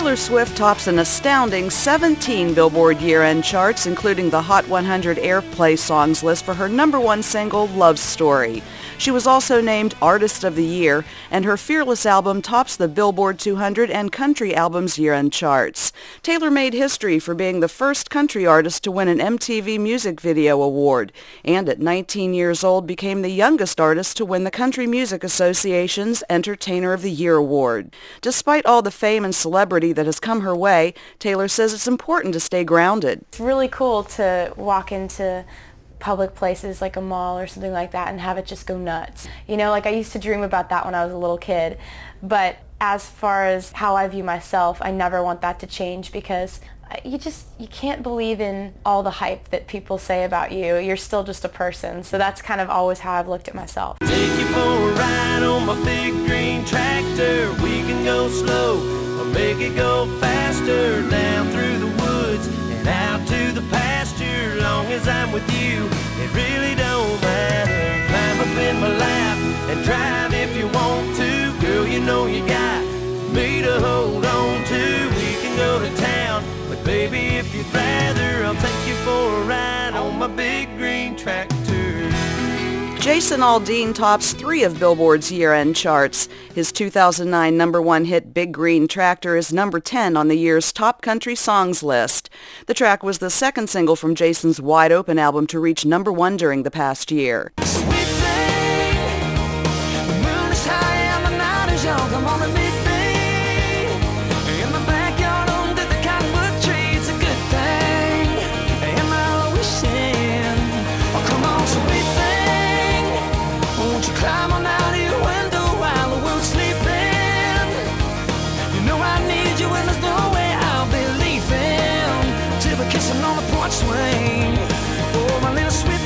Taylor Swift tops an astounding 17 Billboard year-end charts, including the Hot 100 Airplay Songs list for her number one single, Love Story. She was also named Artist of the Year, and her Fearless album tops the Billboard 200 and Country Albums year-end charts. Taylor made history for being the first country artist to win an MTV Music Video Award, and at 19 years old became the youngest artist to win the Country Music Association's Entertainer of the Year Award. Despite all the fame and celebrity that has come her way, Taylor says it's important to stay grounded. It's really cool to walk into public places like a mall or something like that and have it just go nuts. You know, like I used to dream about that when I was a little kid, but as far as how I view myself, I never want that to change because you can't believe in all the hype that people say about you. You're still just a person. So that's kind of always how I've looked at myself. Take you for a ride on my big green tractor. We can go slow or make it go faster, down through the woods and out to the pasture. Long as I'm with you, it really don't matter. Climb up in my lap and drive if you want to. Girl, you know you got me to hold on to. We can go to town, but baby, if you'd rather, I'll take you for a ride on my big green tractor. Jason Aldean tops 3 of Billboard's year-end charts. His 2009 number one hit Big Green Tractor is number 10 on the year's top country songs list. The track was the second single from Jason's Wide Open album to reach number 1 during the past year. Sweet thing, the moon is high and the night is young. Come on and meet me in the backyard under the cottonwood tree. It's a good thing, and I'll wishing. Oh, come on, sweet thing, won't you climb on out of your window while the world's sleeping? You know I need you and there's no way I'll be leaving till we're kissing on the porch swing. Oh, my little sweet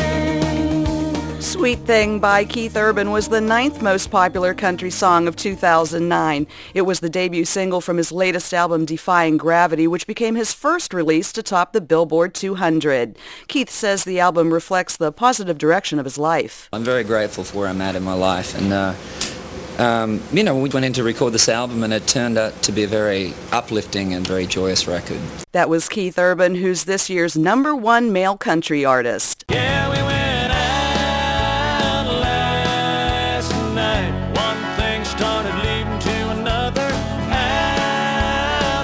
thing. Sweet Thing by Keith Urban was the 9th most popular country song of 2009. It was the debut single from his latest album, Defying Gravity, which became his first release to top the Billboard 200. Keith says the album reflects the positive direction of his life. I'm very grateful for where I'm at in my life, and we went in to record this album and it turned out to be a very uplifting and very joyous record. That was Keith Urban, who's this year's number 1 male country artist. Yeah, we went out last night. One thing started leading to another. Out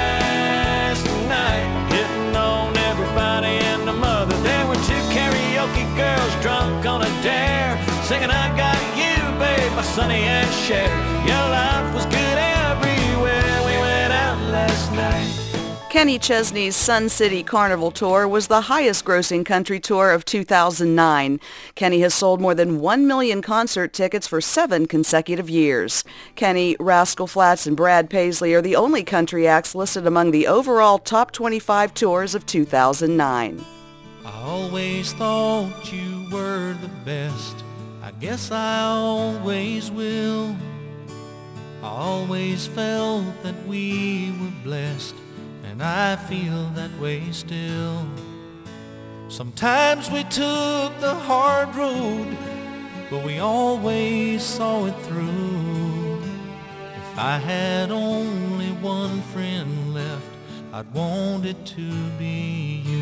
last night, hitting on everybody and the mother. There were 2 karaoke girls drunk on a dare, singing I Got You, babe, by Sonny and Cher. Your life was good everywhere. We went out last night. Kenny Chesney's Sun City Carnival Tour was the highest-grossing country tour of 2009. Kenny has sold more than 1 million concert tickets for 7 consecutive years. Kenny, Rascal Flatts, and Brad Paisley are the only country acts listed among the overall top 25 tours of 2009. I always thought you were the best. I guess I always will. I always felt that we were blessed, and I feel that way still. Sometimes we took the hard road, but we always saw it through. If I had only one friend left, I'd want it to be you.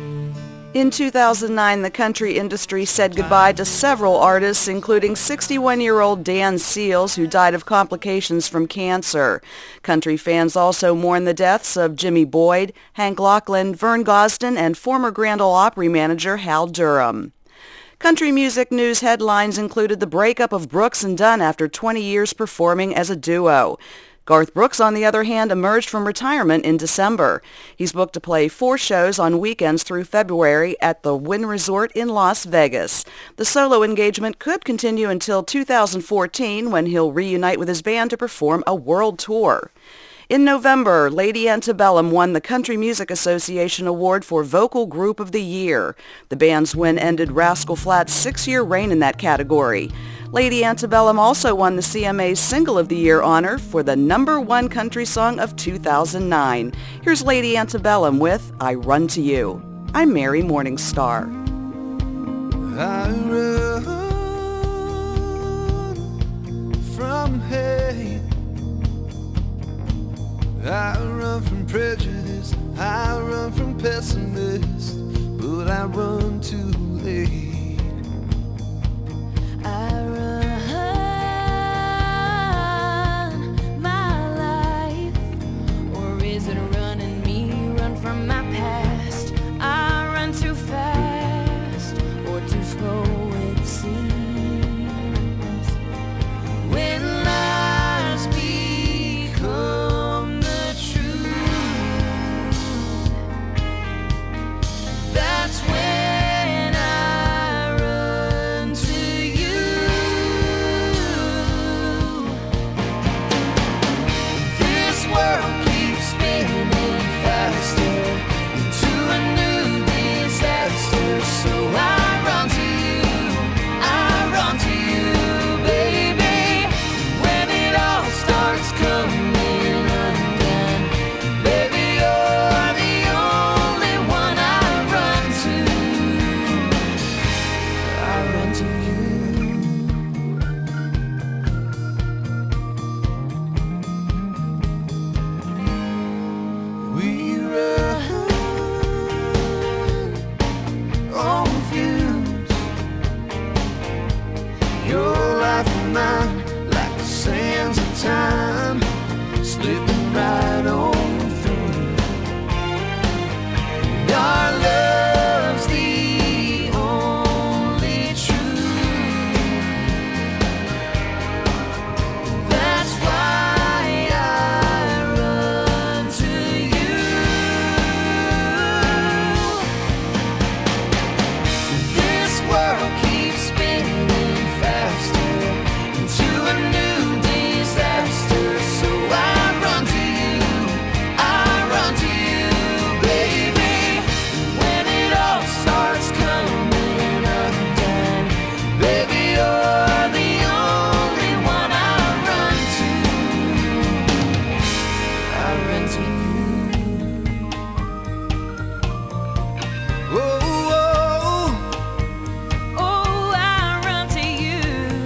In 2009, the country industry said goodbye to several artists, including 61-year-old Dan Seals, who died of complications from cancer. Country fans also mourn the deaths of Jimmy Boyd, Hank Locklin, Vern Gosdin, and former Grand Ole Opry manager Hal Durham. Country music news headlines included the breakup of Brooks and Dunn after 20 years performing as a duo. Garth Brooks, on the other hand, emerged from retirement in December. He's booked to play 4 shows on weekends through February at the Wynn Resort in Las Vegas. The solo engagement could continue until 2014, when he'll reunite with his band to perform a world tour. In November, Lady Antebellum won the Country Music Association Award for Vocal Group of the Year. The band's win ended Rascal Flatts' 6-year reign in that category. Lady Antebellum also won the CMA's Single of the Year honor for the number 1 country song of 2009. Here's Lady Antebellum with I Run to You. I'm Mary Morningstar. I run from hate. I run from prejudice, I run from pessimists, but I run too late. I run my life, or is it running me? Run from my past. I run too fast, or too slow it seems. When lies become the truth, that's when I run to you. This world keeps spinning faster into a new disaster, so I run to you, I run to you, baby. When it all starts coming undone, baby, you're the only one I run to. I run to you. We run on fumes. Your life and mine, like the sands of time, slipping right on through. And our love's the only truth. That's why I run to you. This world keeps spinning faster into a new disaster, so I run to you, I run to you, baby. When it all starts coming undone, baby, you're the only one I run to. I run to you. Oh, Oh, I run to you.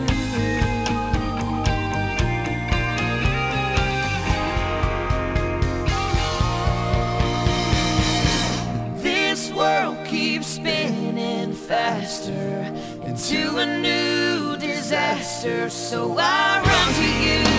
this world keeps spinning faster into a new disaster, so I run to you.